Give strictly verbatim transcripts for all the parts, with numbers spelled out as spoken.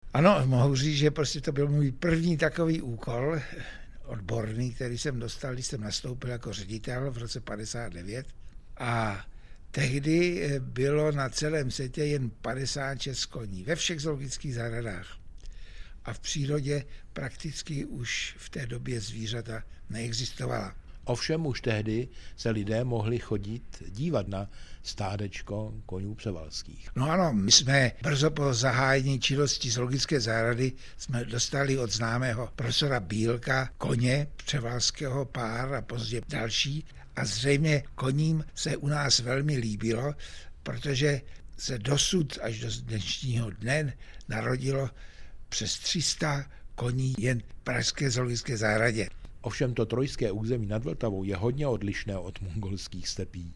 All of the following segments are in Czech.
Ano, mohu říct, že prostě to byl můj první takový úkol odborný, který jsem dostal, když jsem nastoupil jako ředitel v roce padesát devět. A tehdy bylo na celém světě jen padesát šest koní ve všech zoologických zahradách. A v přírodě prakticky už v té době zvířata neexistovala. Ovšem už tehdy se lidé mohli chodit dívat na stádečko konňů převalských. No ano, my jsme brzo po zahájení činnosti zoologické zahrady jsme dostali od známého profesora Bílka koně převalského pár a později další. A zřejmě koním se u nás velmi líbilo, protože se dosud až do dnešního dne narodilo přes tři sta koní jen v pražské zoologické zahradě. Ovšem to trojské území nad Vltavou je hodně odlišné od mongolských stepí.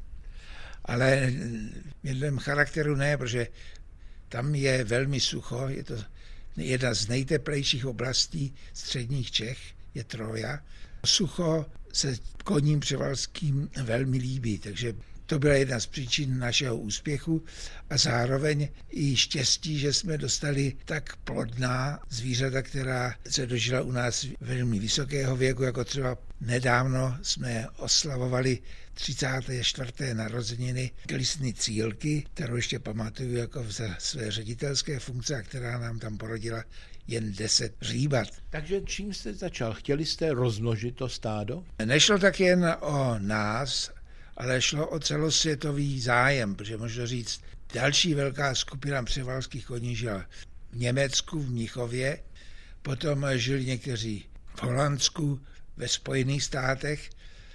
Ale v jednom charakteru ne, protože tam je velmi sucho, je to jedna z nejteplejších oblastí středních Čech, je Troja. Sucho se koním převalským velmi líbí, takže to byla jedna z příčin našeho úspěchu a zároveň i štěstí, že jsme dostali tak plodná zvířata, která se dožila u nás velmi vysokého věku, jako třeba nedávno jsme oslavovali třicáté čtvrté narozeniny klisny Cílky, kterou ještě pamatuju jako za své ředitelské funkce, která nám tam porodila jen deset říbat. Takže čím jste začal? Chtěli jste rozmnožit to stádo? Nešlo tak jen o nás, ale šlo o celosvětový zájem, protože možno říct, další velká skupina převalských koní žila v Německu, v Mnichově, potom žili někteří v Holandsku, ve Spojených státech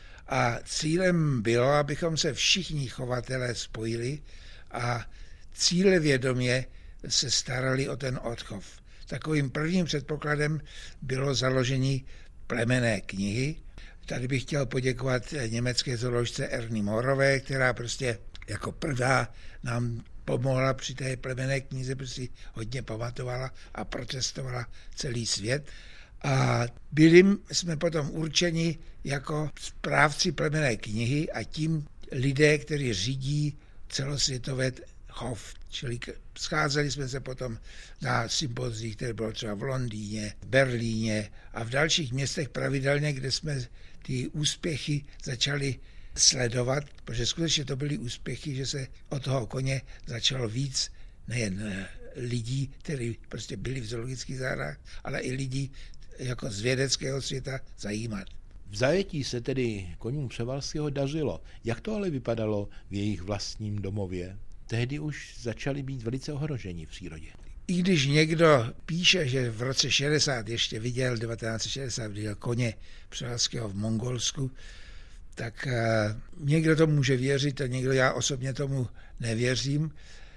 a cílem bylo, abychom se všichni chovatelé spojili a cílevědomě se starali o ten odchov. Takovým prvním předpokladem bylo založení plemenné knihy. Tady bych chtěl poděkovat německé zooložce Ernie Morové, která prostě jako prvá nám pomohla při té plemenné knize, protože hodně pamatovala a protestovala celý svět. A byli jsme potom určeni jako správci plemenné knihy a tím lidé, kteří řídí celosvětové chov. Čili scházeli jsme se potom na sympozích, které bylo třeba v Londýně, v Berlíně a v dalších městech pravidelně, kde jsme ty úspěchy začali sledovat, protože skutečně to byly úspěchy, že se od toho koně začalo víc nejen lidí, kteří prostě byli v zoologických zahradách, ale i lidí jako z vědeckého světa zajímat. V zajetí se tedy koňům převalského dařilo. Jak to ale vypadalo v jejich vlastním domově? Tehdy už začali být velice ohroženi v přírodě. I když někdo píše, že v roce šedesát ještě viděl, devatenáct set šedesát viděl koně převalského v Mongolsku, tak uh, někdo to může věřit a někdo, já osobně tomu nevěřím.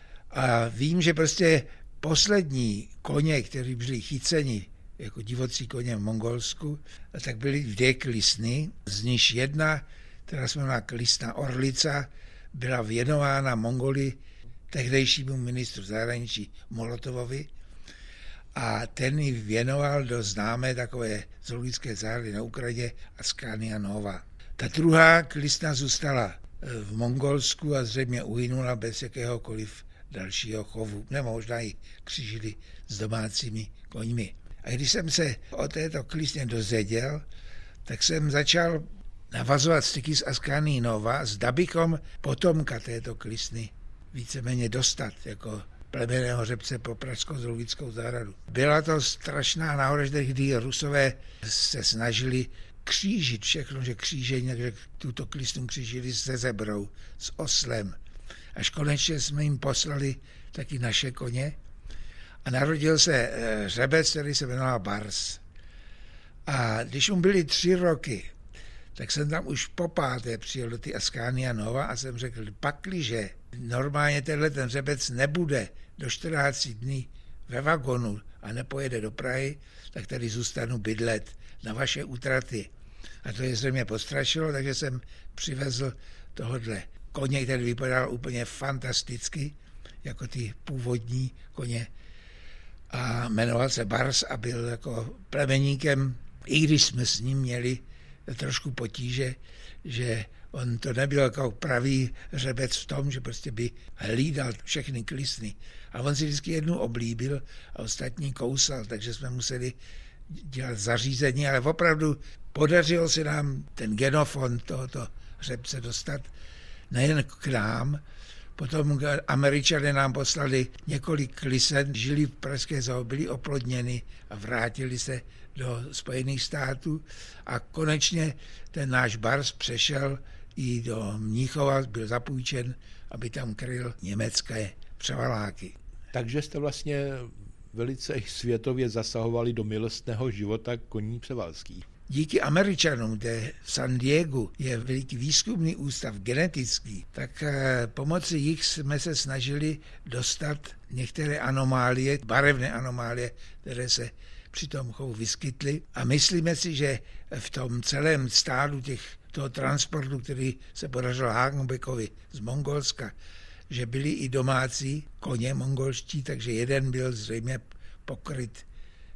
A vím, že prostě poslední koně, kteří byli chyceni jako divocí koně v Mongolsku, tak byly dvě klisny, z níž jedna, která se jmenovala klisna Orlica, byla věnována Mongoli tehdejšímu ministru zahraničí Molotovovi a ten ji věnoval do známé takové zoologické zahrady na Ukrajině Askania Nova. Ta druhá klisna zůstala v Mongolsku a zřejmě uhynula bez jakéhokoliv dalšího chovu, nebo možná ji křížili s domácími koňmi. A když jsem se o této klisně dozvěděl, tak jsem začal navazovat styky s Askanií Nova, zda bychom potomka této klisny víceméně dostat jako plemenného řepce pro pražskou zoologickou zahradu. Byla to strašná náhoda, kdy Rusové se snažili křížit všechno, že křížení, že tuto klisnu křížili se zebrou, s oslem. Až konečně jsme jim poslali taky naše koně a narodil se řebec, který se jmenoval Bars. A když mu byly tři roky, tak jsem tam už po páté přijel do ty Askania Nova a jsem řekl, pakliže normálně tenhle ten řebec nebude do čtrnáct dní ve vagonu a nepojede do Prahy, tak tady zůstanu bydlet na vaše útraty. A to je zřejmě postrašilo, takže jsem přivezl tohodle koně, který vypadal úplně fantasticky, jako ty původní koně. A jmenoval se Bars a byl jako plemeníkem, i když jsme s ním měli trošku potíže, že On to nebyl jako pravý řebec v tom, že prostě by hlídal všechny klisny. A on si vždycky jednu oblíbil a ostatní kousal, takže jsme museli dělat zařízení, ale opravdu podařilo se nám ten genofond tohoto řepce dostat nejen k nám, potom Američané nám poslali několik klisen, žili v pražské zoo, byli oplodněni a vrátili se do Spojených států a konečně ten náš Bars přešel i do Mnichova, byl zapůjčen, aby tam kryl německé převaláky. Takže jste vlastně velice světově zasahovali do milostného života koní převalských. Díky Američanům, kde v San Diegu je veliký výzkumný ústav genetický, tak pomocí jich jsme se snažili dostat některé anomálie, barevné anomálie, které se při tom chovu vyskytly. A myslíme si, že v tom celém stádu těch, toho transportu, který se podařil Hagenbeckovi z Mongolska, že byli i domácí koně mongolští, takže jeden byl zřejmě pokryt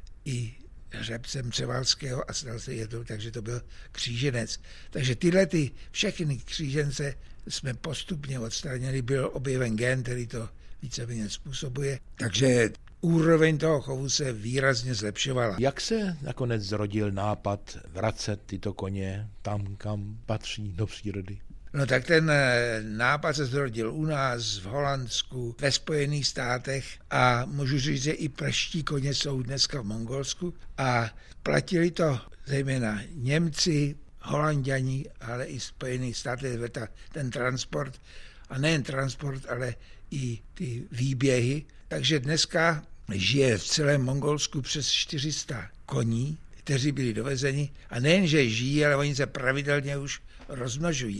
i řepcem převalského a stal se je to, takže to byl kříženec. Takže tyhle ty všechny křížence jsme postupně odstranili, byl objeven gen, který to víceméně způsobuje, takže úroveň toho chovu se výrazně zlepšovala. Jak se nakonec zrodil nápad vracet tyto koně tam, kam patří do přírody? No tak ten nápad se zrodil u nás, v Holandsku, ve Spojených státech a můžu říct, že i praští koně jsou dneska v Mongolsku a platili to zejména Němci, Holanďani, ale i Spojených státech, ten transport a nejen transport, ale i ty výběhy. Takže dneska žije v celém Mongolsku přes čtyři sta koní, kteří byli dovezeni a nejen, že žijí, ale oni se pravidelně už rozmnožují.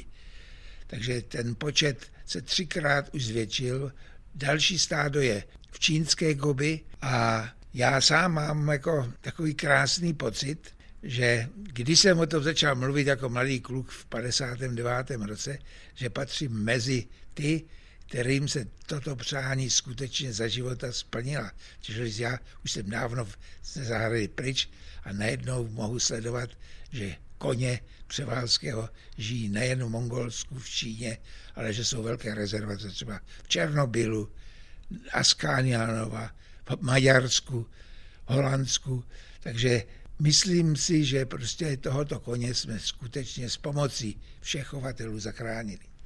Takže ten počet se třikrát už zvětšil. Další stádo je v čínské Gobi a já sám mám jako takový krásný pocit, že když jsem o tom začal mluvit jako mladý kluk v padesátém devátém roce, že patřím mezi ty, kterým se toto přání skutečně za života splnila. Čiže já už jsem dávno ze zahrady pryč a najednou mohu sledovat, že koně převalského žijí nejen v Mongolsku, v Číně, ale že jsou velké rezervace třeba v Černobylu, Askánianova, v Maďarsku, Holandsku. Takže myslím si, že prostě tohoto koně jsme skutečně s pomocí všech chovatelů zachránili.